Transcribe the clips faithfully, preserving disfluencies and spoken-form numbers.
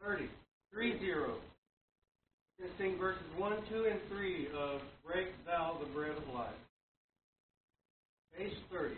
thirty, three zero. Let's sing verses one, two, and three of Break Thou the Bread of Life. Page thirty.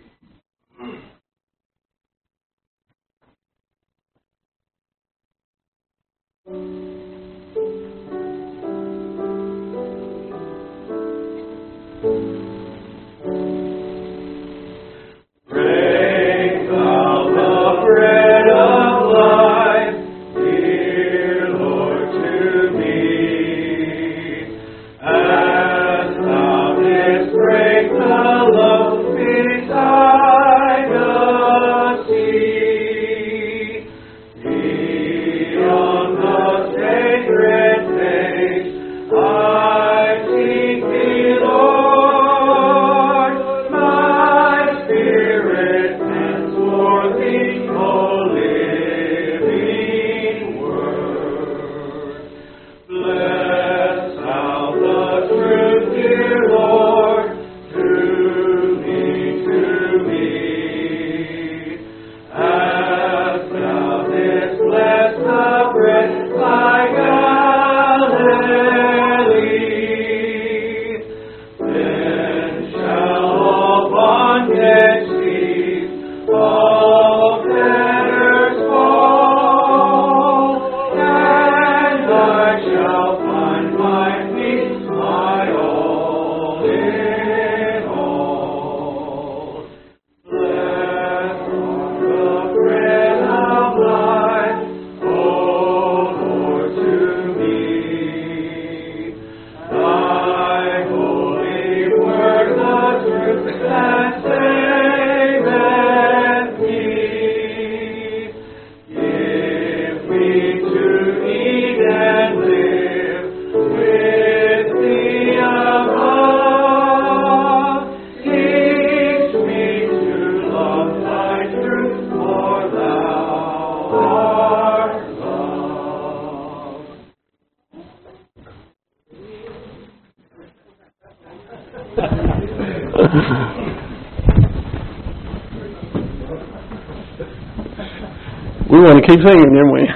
We want to keep singing, didn't we?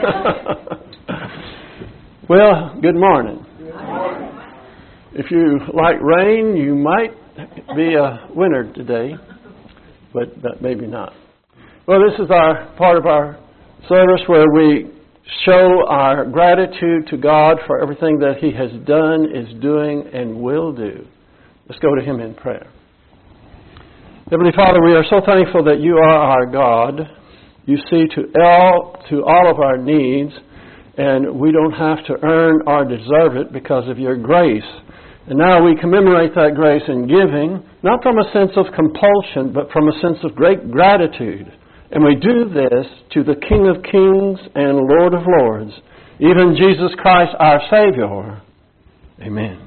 Well, good morning. Good morning. If you like rain, you might be a winner today, but, but maybe not. Well, this is our part of our service where we show our gratitude to God for everything that He has done, is doing, and will do. Let's go to Him in prayer. Heavenly Father, we are so thankful that You are our God. You see to all, to all of our needs, and we don't have to earn or deserve it because of Your grace. And now we commemorate that grace in giving, not from a sense of compulsion, but from a sense of great gratitude. And we do this to the King of Kings and Lord of Lords, even Jesus Christ our Savior. Amen.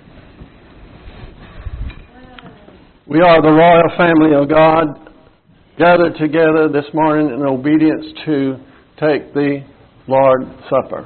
We are the royal family of God, gathered together this morning in obedience to take the Lord's Supper.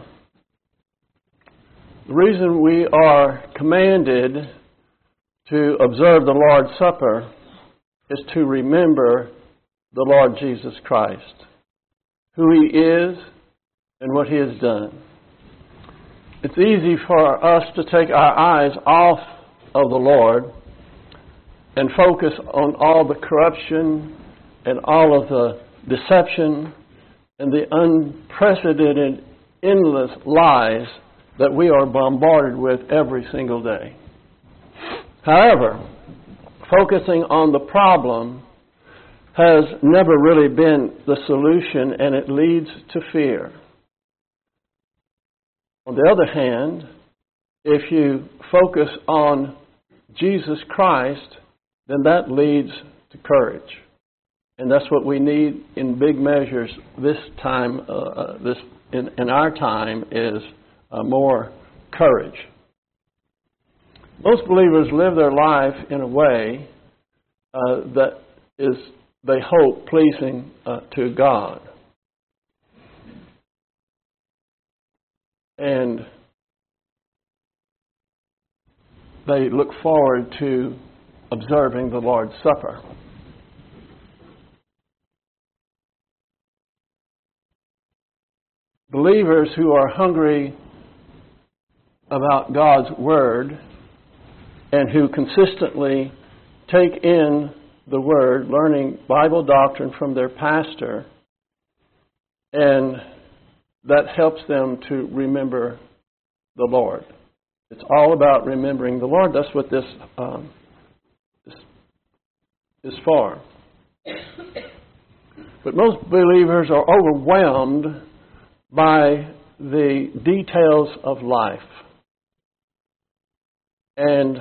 The reason we are commanded to observe the Lord's Supper is to remember the Lord Jesus Christ, who He is and what He has done. It's easy for us to take our eyes off of the Lord and focus on all the corruption and all of the deception and the unprecedented, endless lies that we are bombarded with every single day. However, focusing on the problem has never really been the solution, and it leads to fear. On the other hand, if you focus on Jesus Christ, then that leads to courage. And that's what we need in big measures this time, uh, this in, in our time, is uh, more courage. Most believers live their life in a way uh, that is, they hope, pleasing uh, to God. And they look forward to observing the Lord's Supper. Believers who are hungry about God's Word and who consistently take in the Word, learning Bible doctrine from their pastor, and that helps them to remember the Lord. It's all about remembering the Lord. That's what this, um, this is for. But most believers are overwhelmed by the details of life. And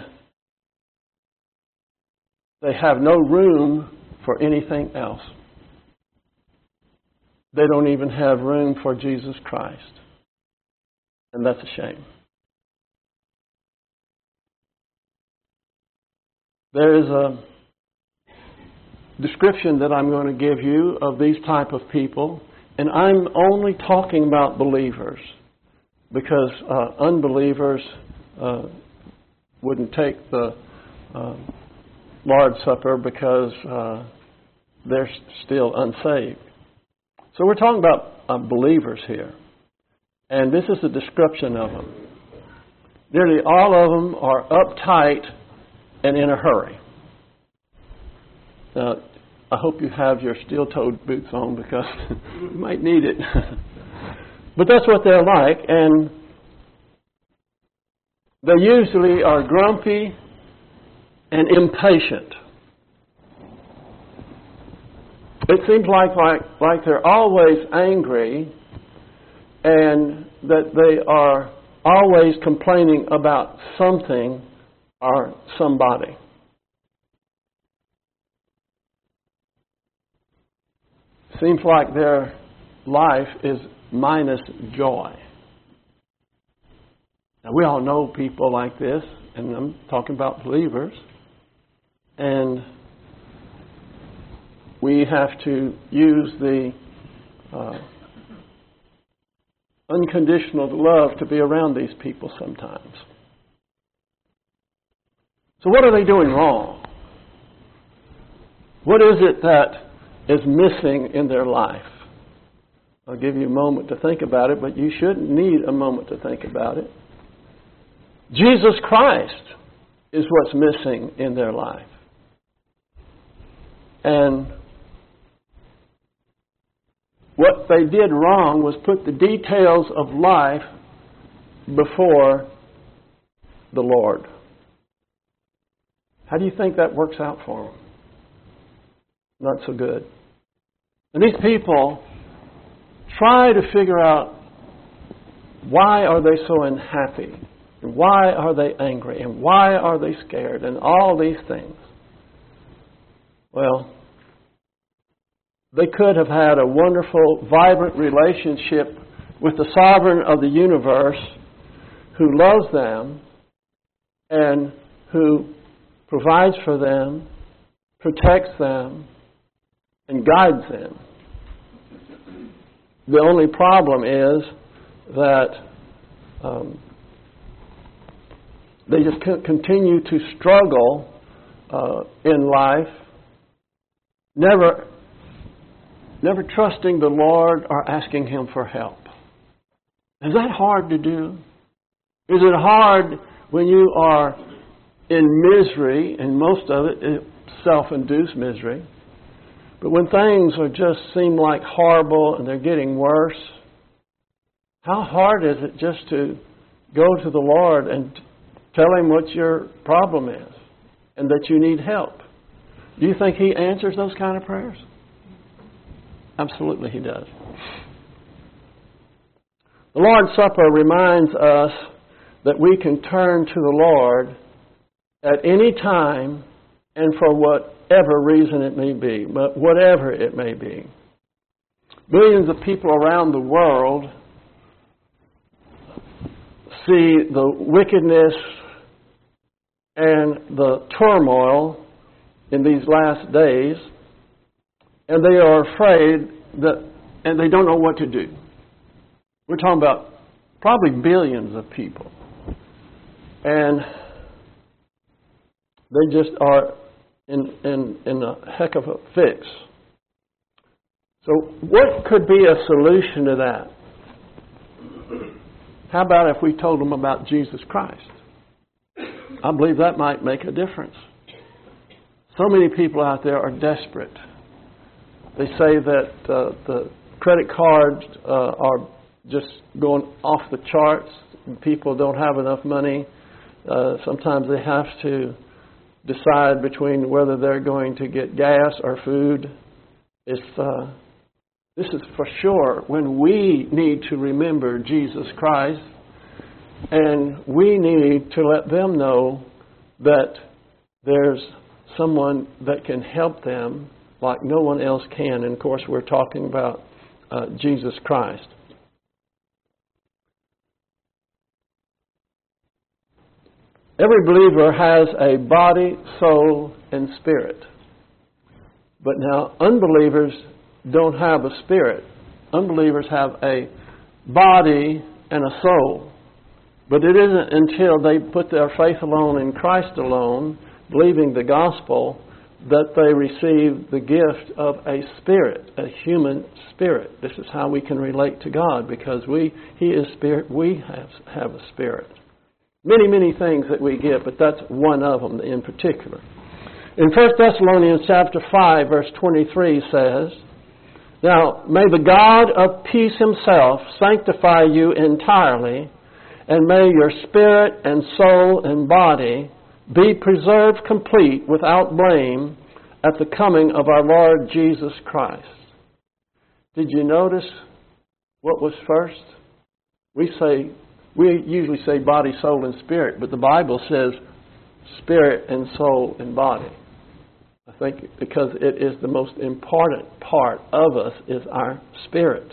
they have no room for anything else. They don't even have room for Jesus Christ. And that's a shame. There is a description that I'm going to give you of these type of people, and I'm only talking about believers, because uh, unbelievers uh, wouldn't take the uh, Lord's Supper because uh, they're still unsaved. So we're talking about uh, believers here, and this is a description of them. Nearly all of them are uptight and in a hurry. Now, I hope you have your steel-toed boots on, because you might need it. But that's what they're like, and they usually are grumpy and impatient. It seems like, like, like they're always angry, and that they are always complaining about something or somebody. Seems like their life is minus joy. Now, we all know people like this, and I'm talking about believers. And we have to use the uh, unconditional love to be around these people sometimes. So what are they doing wrong? What is it that is missing in their life? I'll give you a moment to think about it, but you shouldn't need a moment to think about it. Jesus Christ is what's missing in their life. And what they did wrong was put the details of life before the Lord. How do you think that works out for them? Not so good. And these people try to figure out, why are they so unhappy? And why are they angry? And why are they scared? And all these things. Well, they could have had a wonderful, vibrant relationship with the sovereign of the universe, who loves them and who provides for them, protects them, and guides them. The only problem is that um, they just continue to struggle uh, in life, never, never trusting the Lord or asking Him for help. Is that hard to do? Is it hard when you are in misery, and most of it is self-induced misery, but when things are just seem like horrible and they're getting worse, how hard is it just to go to the Lord and tell Him what your problem is and that you need help? Do you think He answers those kind of prayers? Absolutely He does. The Lord's Supper reminds us that we can turn to the Lord at any time and for whatever reason it may be, but whatever it may be. Millions of people around the world see the wickedness and the turmoil in these last days, and they are afraid that, and they don't know what to do. We're talking about probably billions of people. And they just are in, in, in a heck of a fix. So what could be a solution to that? How about if we told them about Jesus Christ? I believe that might make a difference. So many people out there are desperate. They say that uh, the credit cards uh, are just going off the charts. People don't have enough money. Uh, sometimes they have to decide between whether they're going to get gas or food. It's, uh, this is for sure when we need to remember Jesus Christ, and we need to let them know that there's someone that can help them like no one else can. And of course, we're talking about uh, Jesus Christ. Every believer has a body, soul, and spirit. But now, unbelievers don't have a spirit. Unbelievers have a body and a soul. But it isn't until they put their faith alone in Christ alone, believing the gospel, that they receive the gift of a spirit, a human spirit. This is how we can relate to God, because we He is spirit, we have, have a spirit. Many, many things that we get, but that's one of them in particular. In First Thessalonians chapter five, verse twenty-three says, "Now may the God of peace Himself sanctify you entirely, and may your spirit and soul and body be preserved complete without blame at the coming of our Lord Jesus Christ." Did you notice what was first? We say, we usually say body, soul, and spirit, but the Bible says spirit and soul and body. I think because it is the most important part of us is our spirit.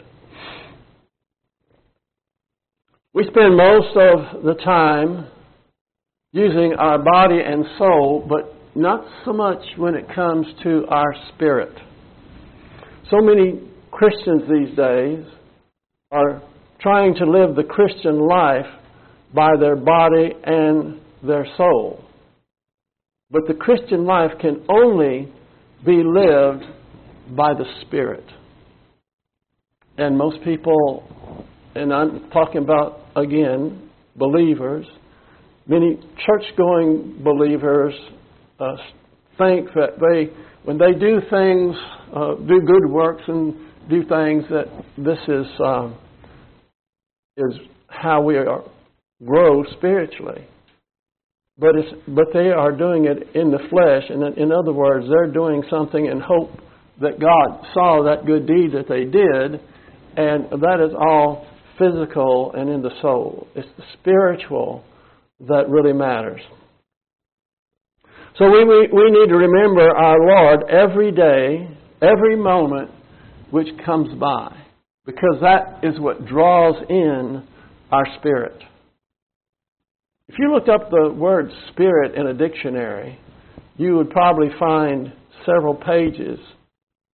We spend most of the time using our body and soul, but not so much when it comes to our spirit. So many Christians these days are trying to live the Christian life by their body and their soul. But the Christian life can only be lived by the Spirit. And most people, and I'm talking about, again, believers, many church-going believers uh, think that they, when they do things, uh, do good works and do things, that this is um, is how we are, grow spiritually. But it's but they are doing it in the flesh, and in other words, they're doing something in hope that God saw that good deed that they did, and that is all physical and in the soul. It's the spiritual that really matters. So we, we, we need to remember our Lord every day, every moment which comes by, because that is what draws in our spirit. If you looked up the word spirit in a dictionary, you would probably find several pages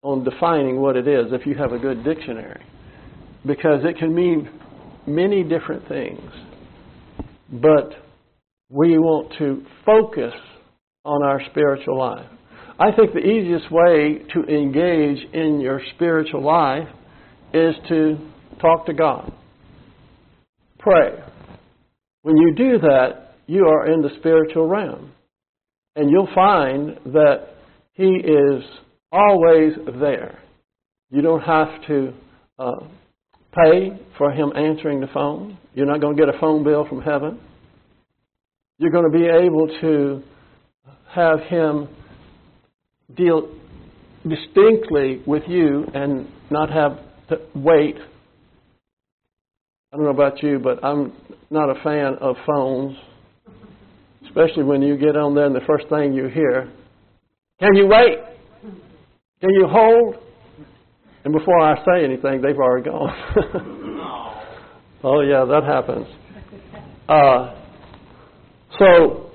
on defining what it is if you have a good dictionary, because it can mean many different things. But we want to focus on our spiritual life. I think the easiest way to engage in your spiritual life is to talk to God. Pray. When you do that, you are in the spiritual realm. And you'll find that He is always there. You don't have to uh, pay for Him answering the phone. You're not going to get a phone bill from heaven. You're going to be able to have Him deal distinctly with you and not have to wait. I don't know about you, but I'm not a fan of phones, especially when you get on there and the first thing you hear, "Can you wait? Can you hold?" And before I say anything, they've already gone. Oh, yeah, that happens. Uh, so,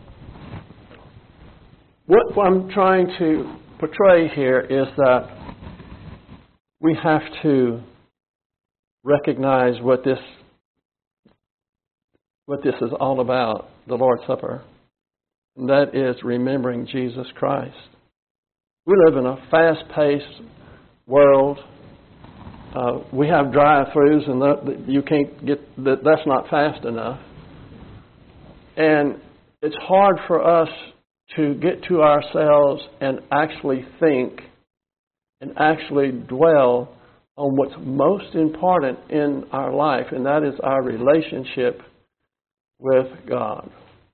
what I'm trying to portray here is that we have to recognize what this what this is all about, the Lord's Supper, and that is remembering Jesus Christ. We live in a fast-paced world. Uh, we have drive-thrus, and that, you can't get that. That's not fast enough, and it's hard for us to get to ourselves and actually think and actually dwell on what's most important in our life, and that is our relationship with God.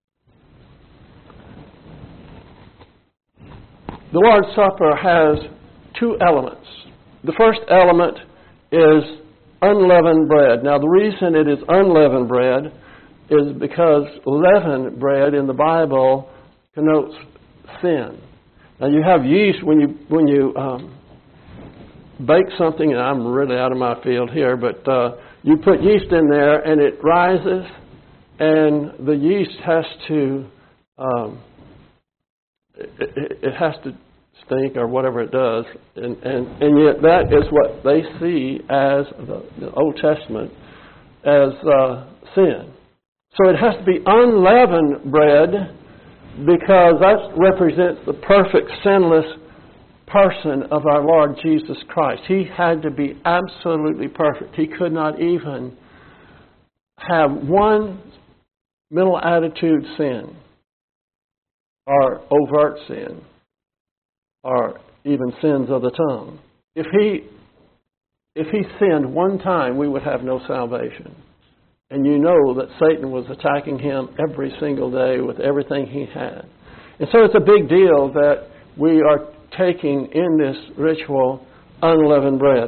The Lord's Supper has two elements. The first element is unleavened bread. Now, the reason it is unleavened bread is because leavened bread in the Bible connotes sin. Now, you have yeast when you when you um, bake something, and I'm really out of my field here, but uh, you put yeast in there, and it rises, and the yeast has to um, it, it has to stink or whatever it does, and, and, and yet that is what they see as the, the Old Testament as uh, sin. So it has to be unleavened bread, because that represents the perfect, sinless person of our Lord Jesus Christ. He had to be absolutely perfect. He could not even have one mental attitude sin, or overt sin, or even sins of the tongue. If he, if he sinned one time, we would have no salvation. And you know that Satan was attacking him every single day with everything he had. And so it's a big deal that we are taking in this ritual unleavened bread.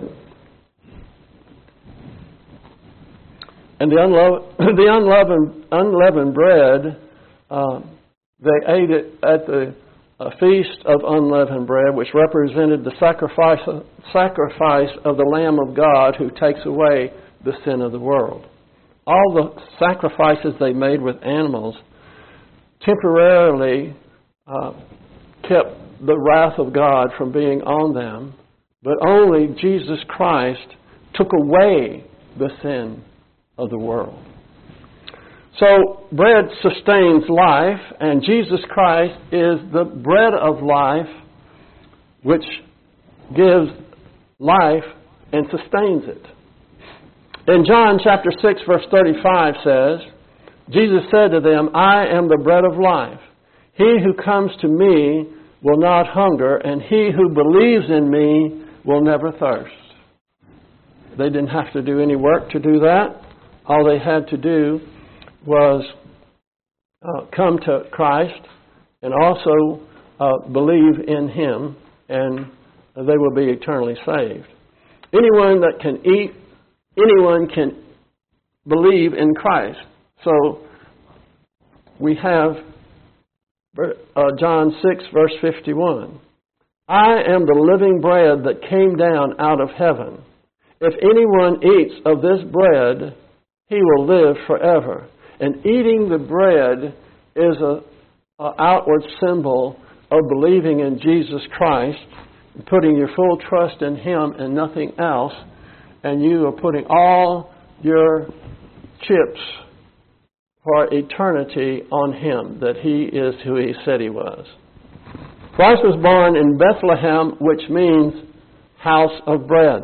And the, unlo- the unleavened, unleavened bread, uh, they ate it at the uh, Feast of Unleavened Bread, which represented the sacrifice, sacrifice of the Lamb of God who takes away the sin of the world. All the sacrifices they made with animals temporarily uh, kept the wrath of God from being on them, but only Jesus Christ took away the sin of the world. So bread sustains life, and Jesus Christ is the bread of life, which gives life and sustains it. In John chapter six, verse thirty-five says, Jesus said to them, "I am the bread of life. He who comes to me will not hunger, and he who believes in me will never thirst." They didn't have to do any work to do that. All they had to do was uh, come to Christ and also uh, believe in Him, and they will be eternally saved. Anyone that can eat Anyone can believe in Christ. So we have uh, John six, verse fifty-one. "I am the living bread that came down out of heaven. If anyone eats of this bread, he will live forever." And eating the bread is an outward symbol of believing in Jesus Christ putting your full trust in Him and nothing else, and you are putting all your chips for eternity on Him, that He is who He said He was. Christ was born in Bethlehem, which means house of bread.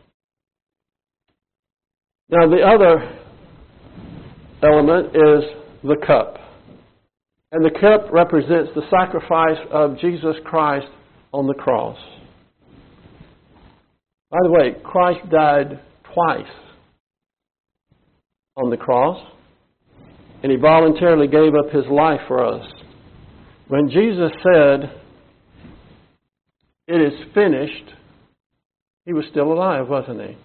Now the other element is the cup. And the cup represents the sacrifice of Jesus Christ on the cross. By the way, Christ died twice on the cross, and He voluntarily gave up His life for us. When Jesus said, "It is finished," He was still alive, wasn't He?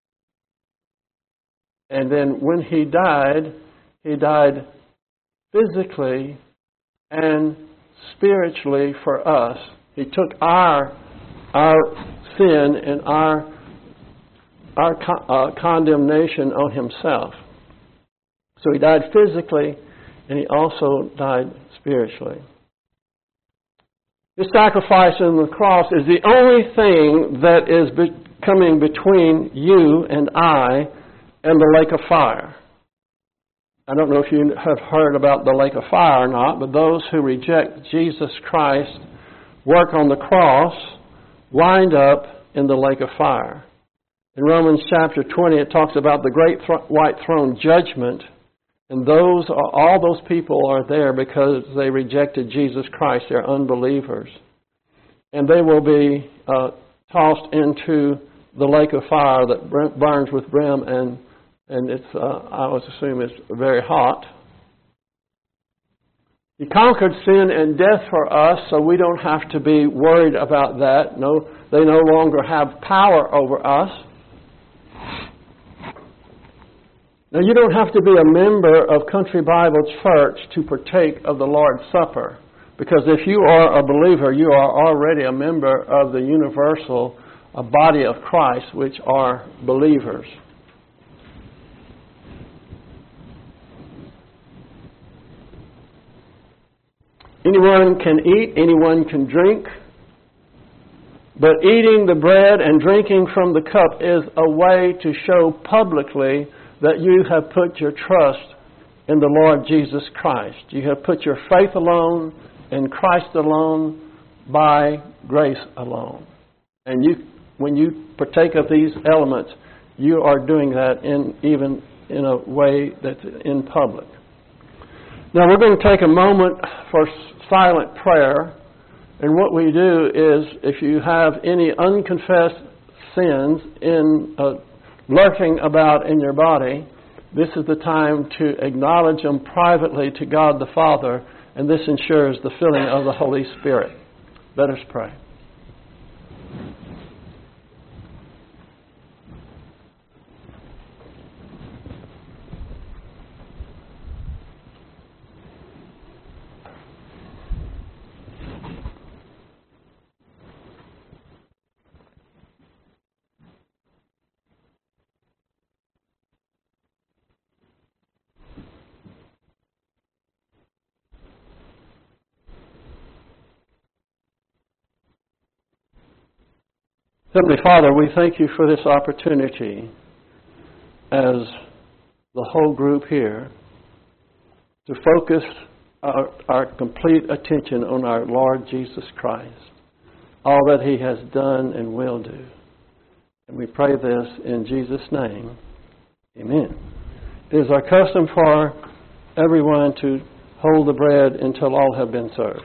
And then when He died, He died physically and spiritually for us. He took our our sin and our our con- uh, condemnation on Himself. So He died physically, and He also died spiritually. This sacrifice on the cross is the only thing that is be- coming between you and I and the lake of fire. I don't know if you have heard about the lake of fire or not, but those who reject Jesus Christ's work on the cross wind up in the lake of fire. In Romans chapter twenty, it talks about the great th- white throne judgment, and those are, all those people are there because they rejected Jesus Christ. They're unbelievers. And they will be uh, tossed into the lake of fire that burns with brim, and and it's uh, I would assume it's very hot. He conquered sin and death for us, so we don't have to be worried about that. No, they no longer have power over us. Now, you don't have to be a member of Country Bible Church to partake of the Lord's Supper, because if you are a believer, you are already a member of the universal uh, body of Christ, which are believers. Anyone can eat, anyone can drink, but eating the bread and drinking from the cup is a way to show publicly that you have put your trust in the Lord Jesus Christ. You have put your faith alone, in Christ alone, by grace alone. And you, when you partake of these elements, you are doing that in even in a way that's in public. Now we're going to take a moment for silent prayer. And what we do is, if you have any unconfessed sins in uh, lurking about in your body, this is the time to acknowledge them privately to God the Father, and this ensures the filling of the Holy Spirit. Let us pray. Heavenly Father, we thank you for this opportunity as the whole group here to focus our, our complete attention on our Lord Jesus Christ, all that He has done and will do. And we pray this in Jesus' name. Amen. It is our custom for everyone to hold the bread until all have been served.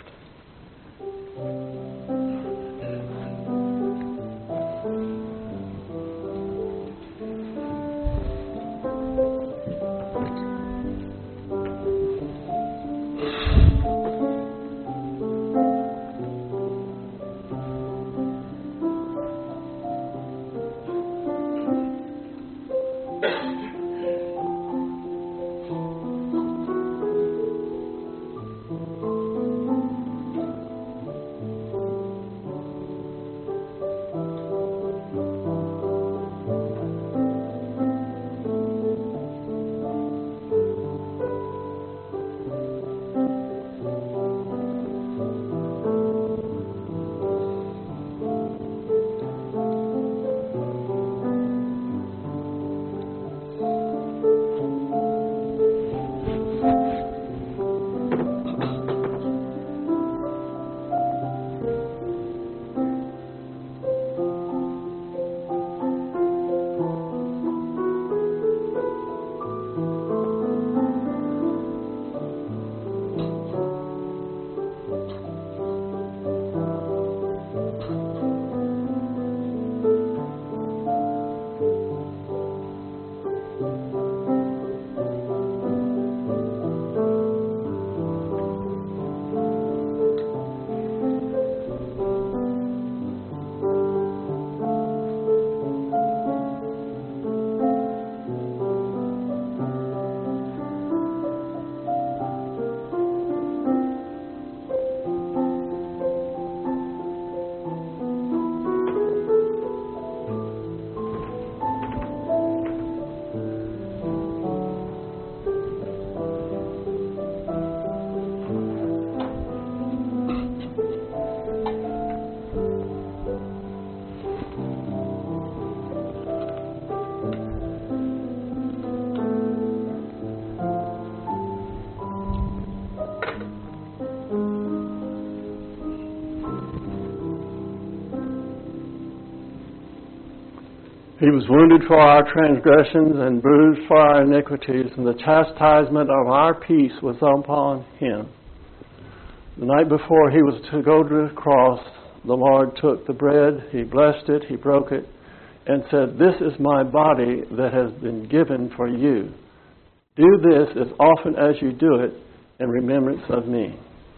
He was wounded for our transgressions and bruised for our iniquities, and the chastisement of our peace was upon him. The night before he was to go to the cross, the Lord took the bread, he blessed it, he broke it, and said, "This is my body that has been given for you. Do this as often as you do it in remembrance of me."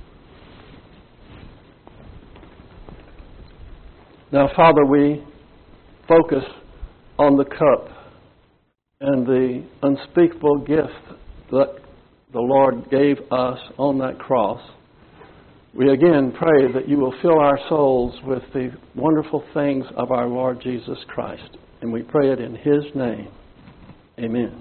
Now, Father, we focus on the cup and the unspeakable gift that the Lord gave us on that cross. We again pray that you will fill our souls with the wonderful things of our Lord Jesus Christ. And we pray it in his name. Amen.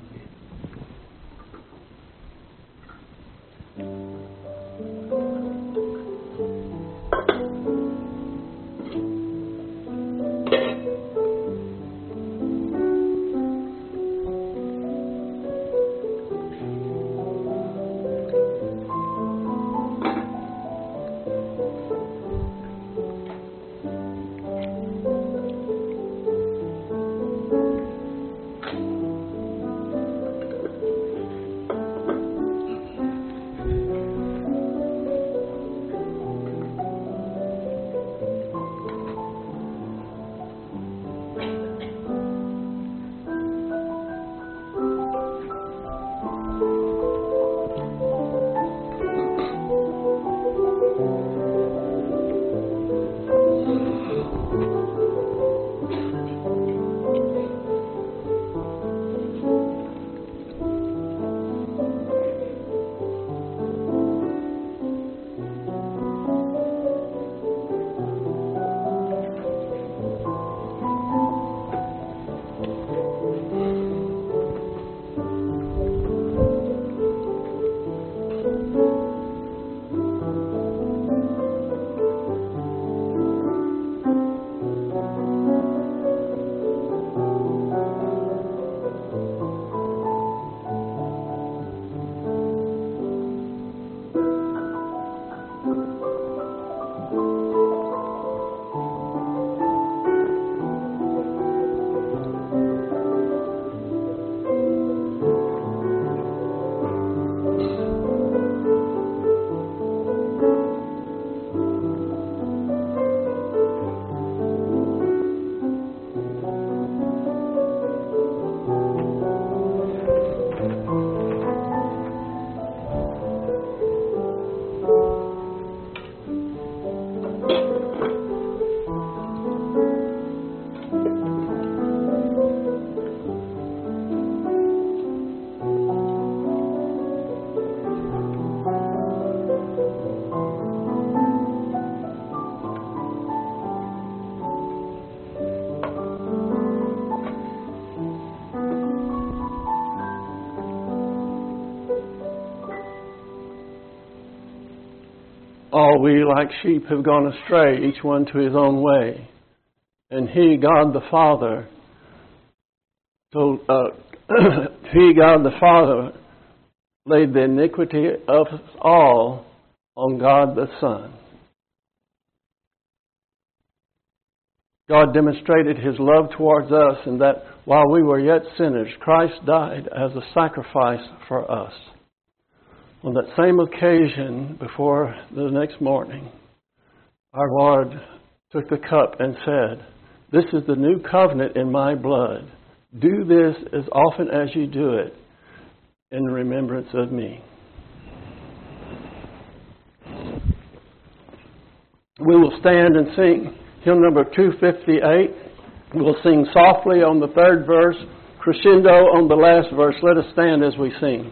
All we like sheep have gone astray, each one to his own way. And he, God the Father, told, uh, he, God the Father, laid the iniquity of us all on God the Son. God demonstrated his love towards us in that while we were yet sinners, Christ died as a sacrifice for us. On that same occasion, before the next morning, our Lord took the cup and said, "This is the new covenant in my blood. Do this as often as you do it in remembrance of me." We will stand and sing hymn number two fifty-eight. We'll sing softly on the third verse, crescendo on the last verse. Let us stand as we sing.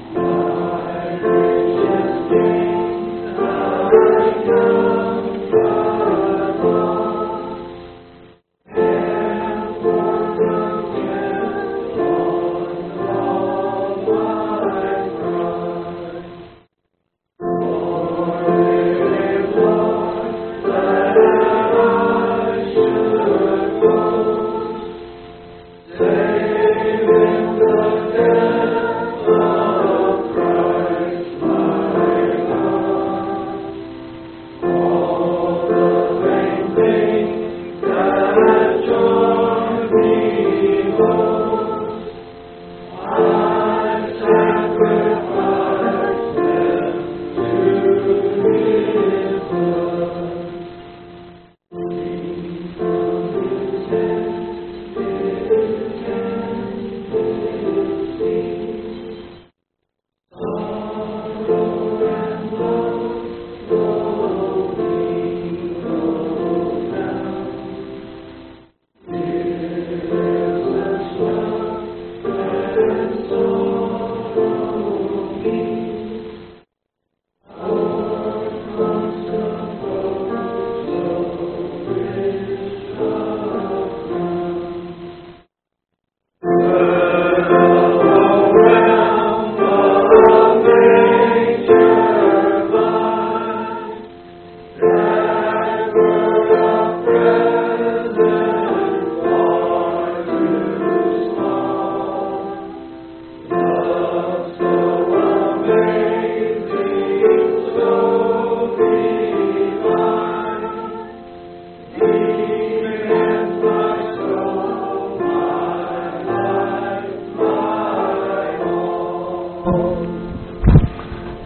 Thank you.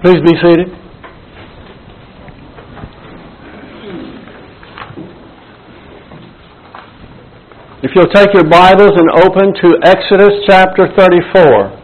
Please be seated. If you'll take your Bibles and open to Exodus chapter thirty-four.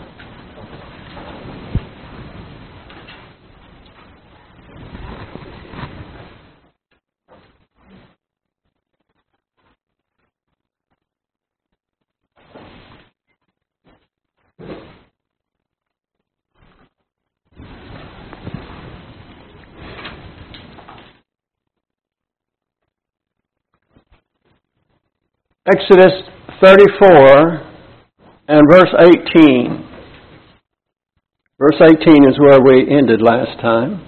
Exodus thirty-four and verse eighteen. Verse eighteen is where we ended last time.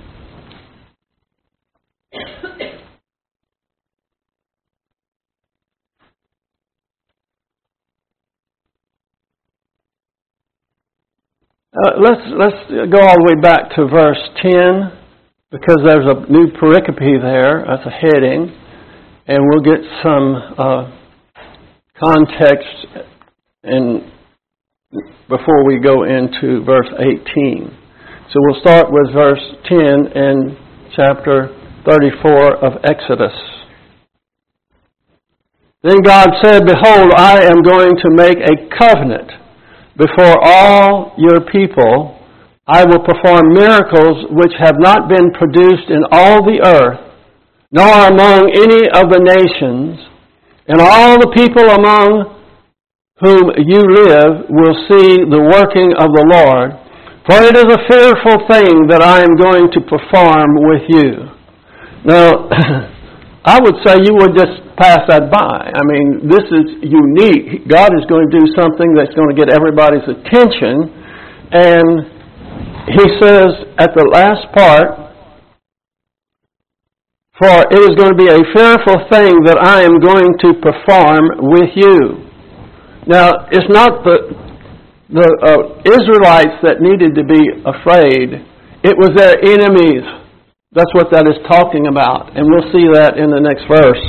Uh, let's let's go all the way back to verse ten, because there's a new pericope there. That's a heading, and we'll get some Uh, context and before we go into verse eighteen. So we'll start with verse ten in chapter thirty-four of Exodus. Then God said, "Behold, I am going to make a covenant before all your people. I will perform miracles which have not been produced in all the earth, nor among any of the nations. And all the people among whom you live will see the working of the Lord. For it is a fearful thing that I am going to perform with you." Now, I would say you would just pass that by. I mean, this is unique. God is going to do something that's going to get everybody's attention. And He says at the last part, "For it is going to be a fearful thing that I am going to perform with you." Now, it's not the the uh, Israelites that needed to be afraid. It was their enemies. That's what that is talking about. And we'll see that in the next verse.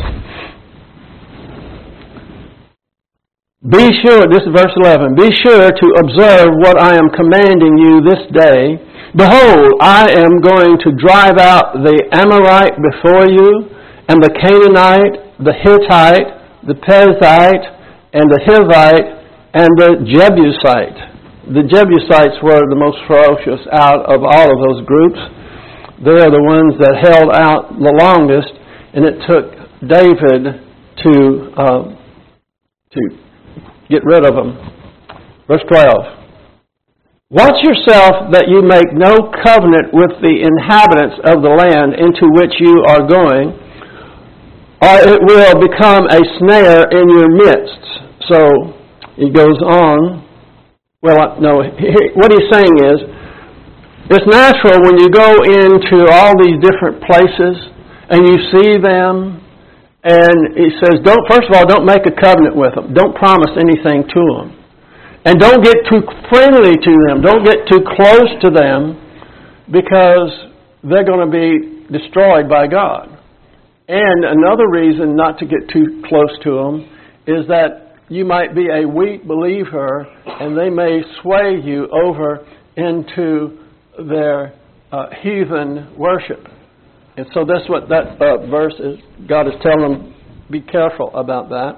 "Be sure," this is verse eleven, "be sure to observe what I am commanding you this day. Behold, I am going to drive out the Amorite before you, and the Canaanite, the Hittite, the Perizzite, and the Hivite, and the Jebusite." The Jebusites were the most ferocious out of all of those groups. They are the ones that held out the longest, and it took David to uh, to get rid of them. Verse twelve. "Watch yourself that you make no covenant with the inhabitants of the land into which you are going, or it will become a snare in your midst." So he goes on. Well, no, what he's saying is, it's natural when you go into all these different places and you see them, and he says, "Don't. First of all, don't make a covenant with them. Don't promise anything to them. And don't get too friendly to them. Don't get too close to them, because they're going to be destroyed by God." And another reason not to get too close to them is that you might be a weak believer and they may sway you over into their uh, heathen worship. And so that's what that uh, verse is. God is telling them, be careful about that.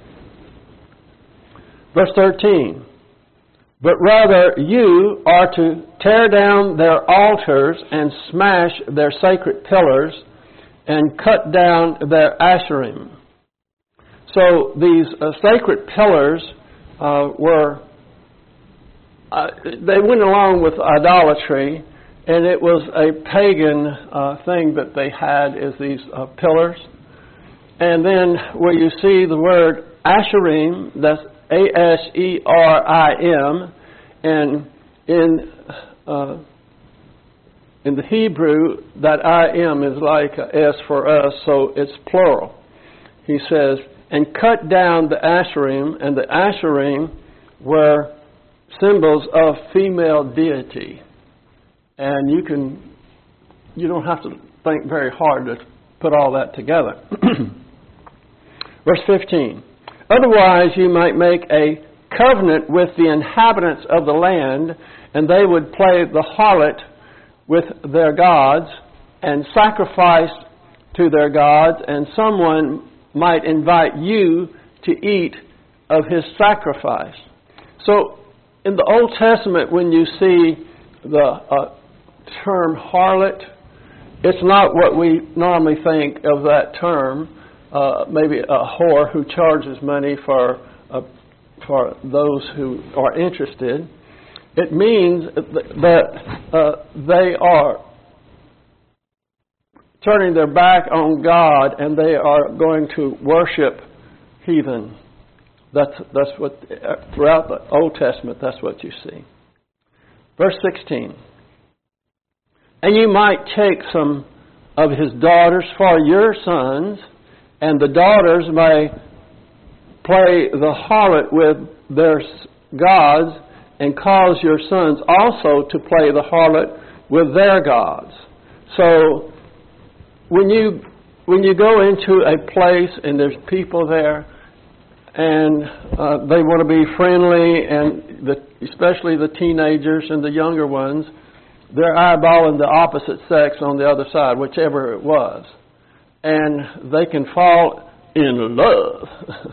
Verse thirteen. "But rather you are to tear down their altars and smash their sacred pillars and cut down their asherim." So these uh, sacred pillars uh, were, uh, they went along with idolatry, and it was a pagan uh, thing that they had, is these uh, pillars. And then where you see the word asherim, that's A S E R I M, and in uh, in the Hebrew, that I am is like a S for us, so it's plural. He says, "And cut down the asherim," and the asherim were symbols of female deity. And you can, you don't have to think very hard to put all that together. Verse fifteen. "Otherwise you might make a covenant with the inhabitants of the land, and they would play the harlot with their gods and sacrifice to their gods, and someone might invite you to eat of his sacrifice. So in the Old Testament, when you see the uh, term harlot, it's not what we normally think of that term, uh, maybe a whore who charges money for uh, for those who are interested. It means that uh, they are turning their back on God and they are going to worship heathen. That's that's what throughout the Old Testament, that's what you see. Verse sixteen. And you might take some of his daughters for your sons, and the daughters may play the harlot with their gods, and cause your sons also to play the harlot with their gods. So when you when you go into a place and there's people there, and uh, they want to be friendly, and the, especially the teenagers and the younger ones, they're eyeballing the opposite sex on the other side, whichever it was. And they can fall in love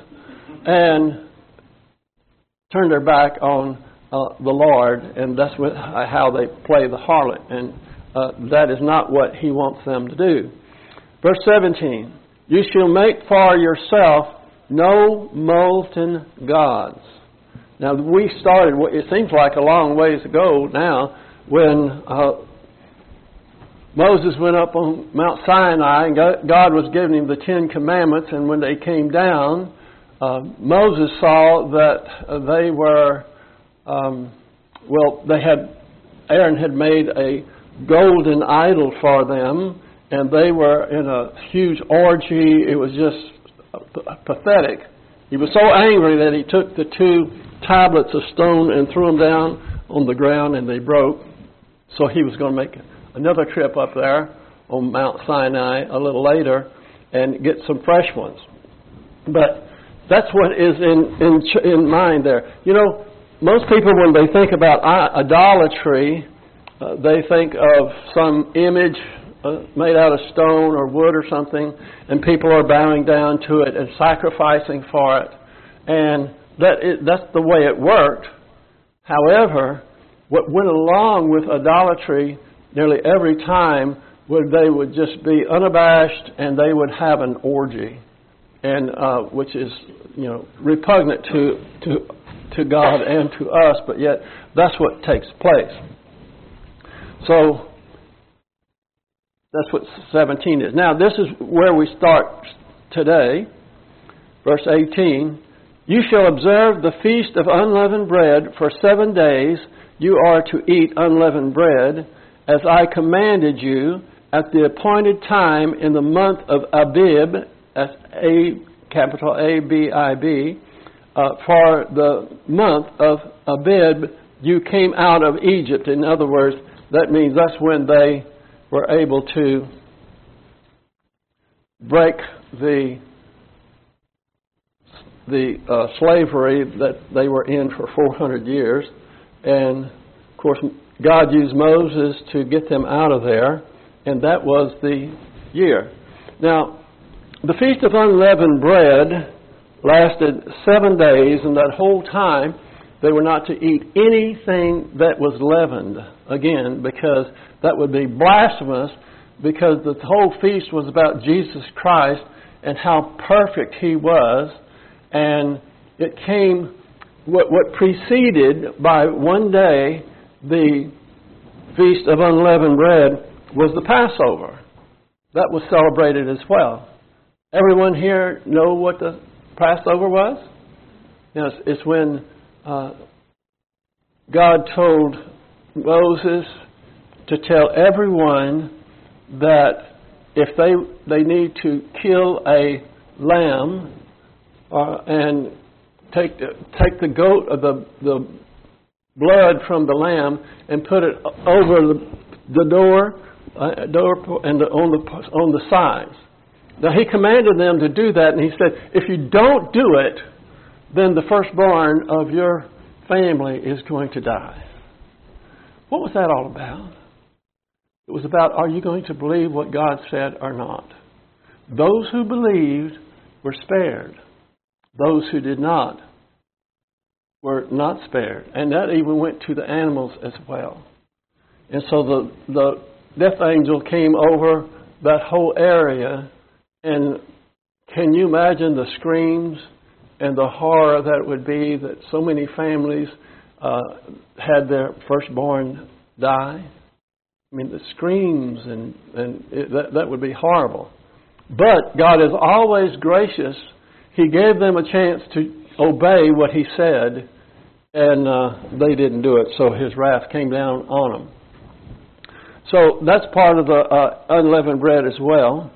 and turn their back on uh, the Lord, and that's what, how they play the harlot. And uh, that is not what he wants them to do. Verse seventeen, you shall make for yourself no molten gods. Now, we started, it seems like a long ways ago now, when uh, Moses went up on Mount Sinai and God was giving him the Ten Commandments, and when they came down, uh, Moses saw that uh, they were, um, well, they had, Aaron had made a golden idol for them, and they were in a huge orgy. It was just pathetic. He was so angry that he took the two tablets of stone and threw them down on the ground, and they broke. So he was going to make another trip up there on Mount Sinai a little later and get some fresh ones. But that's what is in in, in mind there. You know, most people, when they think about idolatry, uh, they think of some image uh, made out of stone or wood or something, and people are bowing down to it and sacrificing for it. And that is, that's the way it worked. However, what went along with idolatry nearly every time was they would just be unabashed and they would have an orgy, and uh, which is, you know, repugnant to to to God and to us, but yet that's what takes place. So that's what seventeen is. Now this is where we start today. Verse eighteen, you shall observe the feast of unleavened bread for seven days. You are to eat unleavened bread, as I commanded you, at the appointed time in the month of Abib, that's A, capital A B I B, uh, for the month of Abib, you came out of Egypt. In other words, that means that's when they were able to break the the uh, slavery that they were in for four hundred years. And, of course, God used Moses to get them out of there, and that was the year. Now, the Feast of Unleavened Bread lasted seven days, and that whole time they were not to eat anything that was leavened, again, because that would be blasphemous, because the whole feast was about Jesus Christ and how perfect he was, and it came... What, what preceded by one day the Feast of Unleavened Bread was the Passover. That was celebrated as well. Everyone here know what the Passover was? Yes, it's when uh, God told Moses to tell everyone that if they they need to kill a lamb uh, and Take the, take the goat of the the blood from the lamb and put it over the, the door uh, door and the, on the on the sides. Now he commanded them to do that, and he said, if you don't do it, then the firstborn of your family is going to die. What was that all about? It was about, are you going to believe what God said or not? Those who believed were spared. Those who did not were not spared. And that even went to the animals as well. And so the, the death angel came over that whole area, and can you imagine the screams and the horror that it would be that so many families uh, had their firstborn die? I mean, the screams, and, and it, that, that would be horrible. But God is always gracious. He gave them a chance to obey what He said, and uh, they didn't do it, so His wrath came down on them. So that's part of the uh, unleavened bread as well.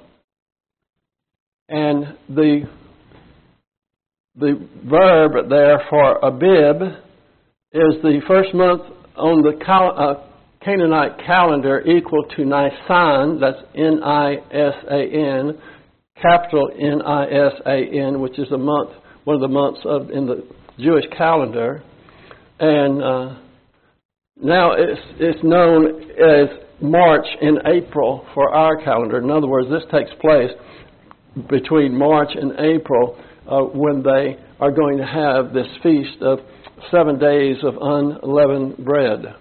And the the verb there for Abib is the first month on the cal- uh, Canaanite calendar equal to Nisan. That's N I S A N, capital N I S A N, which is a month, one of the months of in the Jewish calendar. And uh, now it's it's known as March and April for our calendar. In other words, this takes place between March and April uh, when they are going to have this feast of seven days of unleavened bread.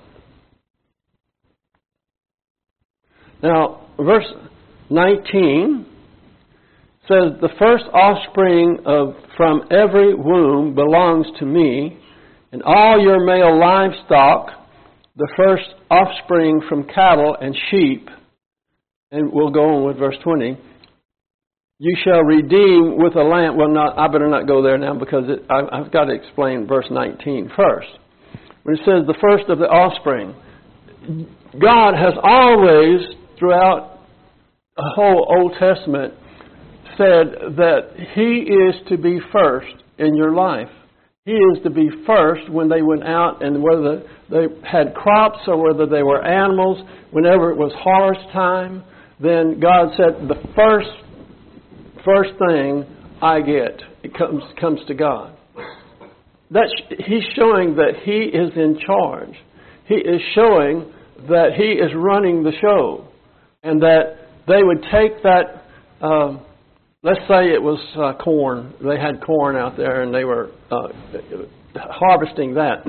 Now, verse nineteen says, "The first offspring of from every womb belongs to me, and all your male livestock, the first offspring from cattle and sheep," and we'll go on with verse twenty, "you shall redeem with a lamb." Well, not, I better not go there now because it, I, I've got to explain verse nineteen first. When it says the first of the offspring, God has always, throughout the whole Old Testament, said that He is to be first in your life. He is to be first when they went out, and whether they had crops or whether they were animals, whenever it was harvest time, then God said, the first first thing I get, it comes comes to God. That's, He's showing that He is in charge. He is showing that He is running the show, and that they would take that, uh, let's say it was uh, corn. They had corn out there, and they were uh, harvesting that.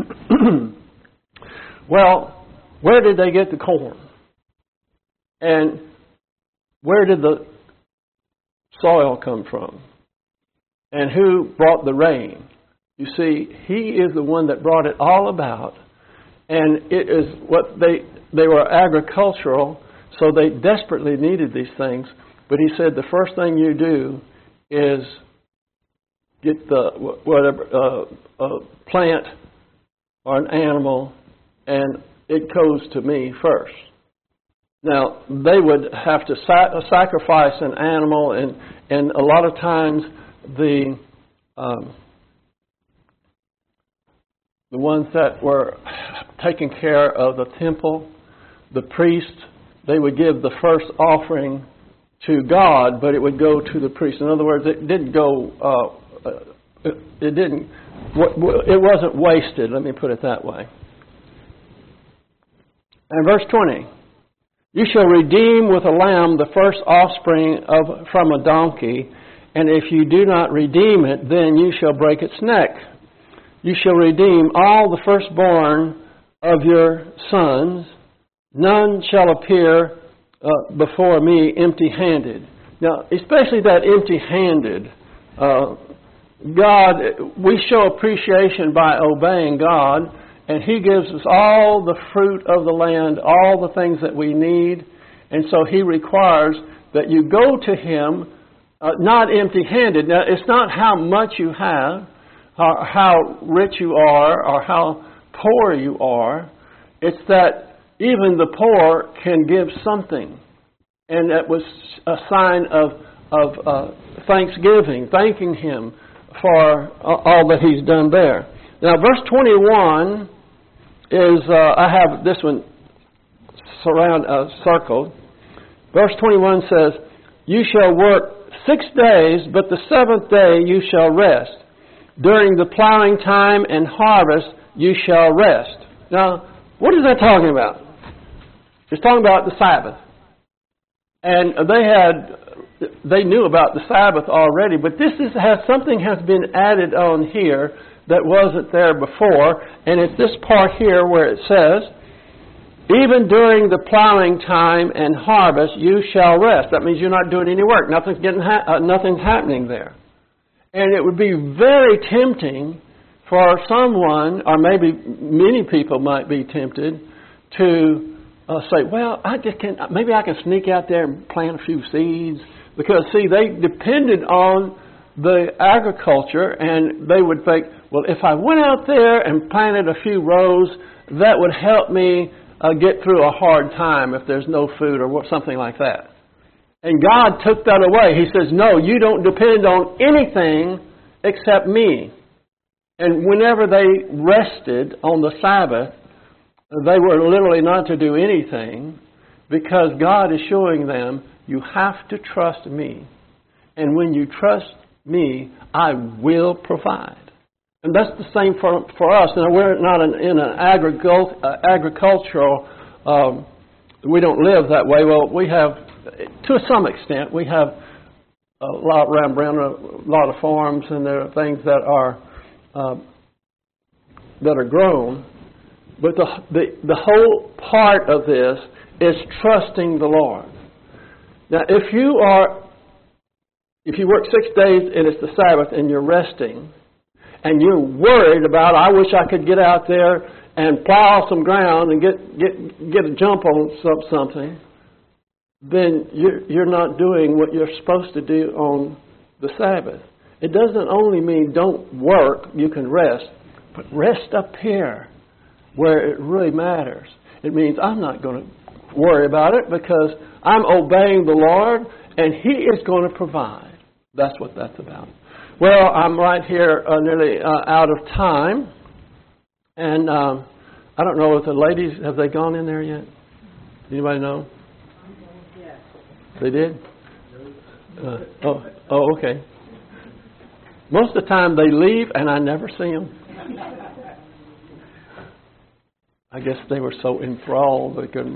Well, where did they get the corn? And where did the soil come from? And who brought the rain? You see, He is the one that brought it all about. And it is what they, they were agricultural, so they desperately needed these things. But He said the first thing you do is get the whatever uh, uh, plant or an animal, and it goes to me first. Now, they would have to sa- sacrifice an animal, and, and a lot of times the um, the ones that were taking care of the temple, the priests, they would give the first offering to God, but it would go to the priest. In other words, it didn't go, uh, it, it didn't, it wasn't wasted, let me put it that way. And verse twenty, "You shall redeem with a lamb the first offspring of from a donkey, and if you do not redeem it, then you shall break its neck. You shall redeem all the firstborn of your sons. None shall appear uh, before me empty-handed." Now, especially that empty-handed, uh, God, we show appreciation by obeying God, and He gives us all the fruit of the land, all the things that we need. And so He requires that you go to Him uh, not empty-handed. Now, it's not how much you have, or how rich you are, or how poor you are. It's that even the poor can give something. And that was a sign of, of uh, thanksgiving, thanking Him for all that He's done there. Now, verse twenty-one is, uh, I have this one surround, uh, circled. Verse twenty-one says, "You shall work six days, but the seventh day you shall rest. During the plowing time and harvest you shall rest." Now, what is that talking about? It's talking about the Sabbath. And they had, they knew about the Sabbath already, but this is, has, something has been added on here that wasn't there before, and it's this part here where it says, even during the plowing time and harvest, you shall rest. That means you're not doing any work. Nothing's getting ha- uh, nothing's happening there. And it would be very tempting for someone, or maybe many people might be tempted, to uh, say, well, I just can, maybe I can sneak out there and plant a few seeds. Because, see, they depended on the agriculture, and they would think, well, if I went out there and planted a few rows, that would help me uh, get through a hard time if there's no food or what, something like that. And God took that away. He says, no, you don't depend on anything except me. And whenever they rested on the Sabbath, they were literally not to do anything, because God is showing them, you have to trust me. And when you trust me, I will provide. And that's the same for for us. Now, we're not in, in an agricul- uh, agricultural, um, we don't live that way. Well, we have, to some extent, we have a lot around Brown, a lot of farms, and there are things that are uh, that are grown. But the, the the whole part of this is trusting the Lord. Now, if you are, if you work six days and it's the Sabbath and you're resting, and you're worried about, I wish I could get out there and plow some ground and get get get a jump on some, something, then you're, you're not doing what you're supposed to do on the Sabbath. It doesn't only mean don't work, you can rest, but rest up here where it really matters. It means I'm not going to worry about it because I'm obeying the Lord and He is going to provide. That's what that's about. Well, I'm right here uh, nearly uh, out of time. And um, I don't know if the ladies, have they gone in there yet? Anybody know? Yes. They did? Uh, oh, oh, okay. Most of the time they leave and I never see them. I guess they were so enthralled they couldn't.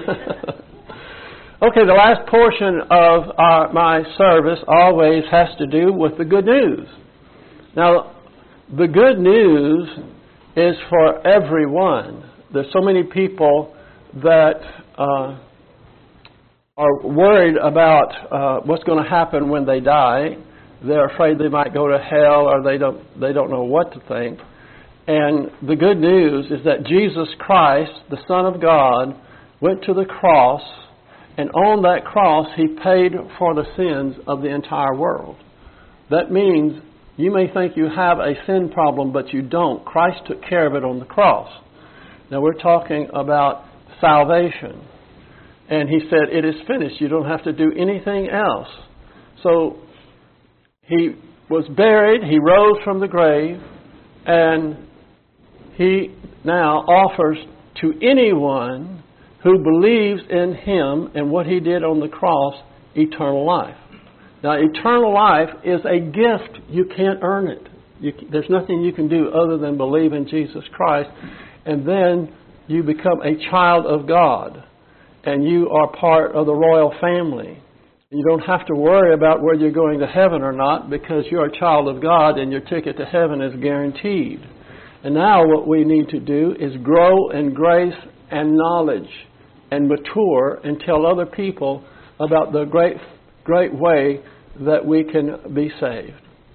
Okay, the last portion of our, my service always has to do with the good news. Now, the good news is for everyone. There's so many people that uh, are worried about uh, what's going to happen when they die. They're afraid they might go to hell, or they don't they don't know what to think. And the good news is that Jesus Christ, the Son of God, went to the cross, and on that cross He paid for the sins of the entire world. That means you may think you have a sin problem, but you don't. Christ took care of it on the cross. Now we're talking about salvation. And He said, it is finished. You don't have to do anything else. So He was buried, He rose from the grave, and He now offers to anyone who believes in Him and what He did on the cross, eternal life. Now, eternal life is a gift. You can't earn it. You, there's nothing you can do other than believe in Jesus Christ. And then you become a child of God. And you are part of the royal family. You don't have to worry about whether you're going to heaven or not, because you're a child of God and your ticket to heaven is guaranteed. And now what we need to do is grow in grace and knowledge and mature and tell other people about the great, great way that we can be saved.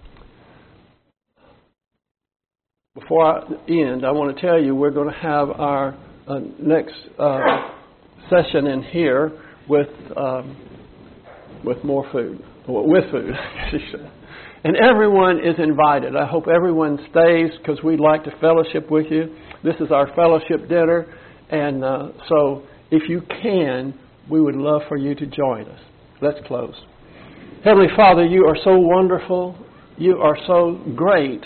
Before I end, I want to tell you we're going to have our uh, next uh, session in here with um, with more food, well, with food, and everyone is invited. I hope everyone stays because we'd like to fellowship with you. This is our fellowship dinner, and uh, so if you can, we would love for you to join us. Let's close. Heavenly Father, you are so wonderful. You are so great.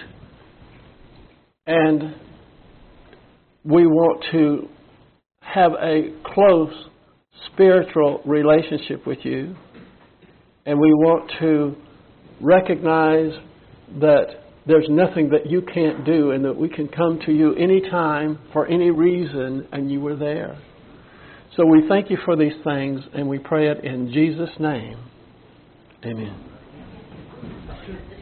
And we want to have a close spiritual relationship with you. And we want to recognize that there's nothing that you can't do, and that we can come to you anytime for any reason, and you were there. So we thank you for these things, and we pray it in Jesus' name. Amen.